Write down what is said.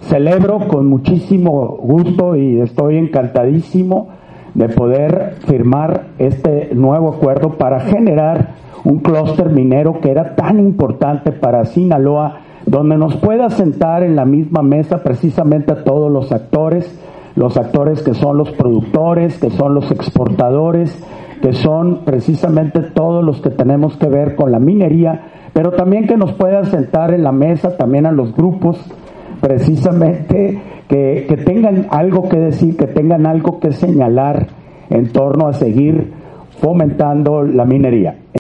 celebro con muchísimo gusto y estoy encantadísimo de poder firmar este nuevo acuerdo para generar un clúster minero que era tan importante para Sinaloa, donde nos pueda sentar en la misma mesa precisamente a todos los actores que son los productores, que son los exportadores, que son precisamente todos los que tenemos que ver con la minería, pero también que nos puedan sentar en la mesa también a los grupos precisamente que tengan algo que decir, que tengan algo que señalar en torno a seguir fomentando la minería.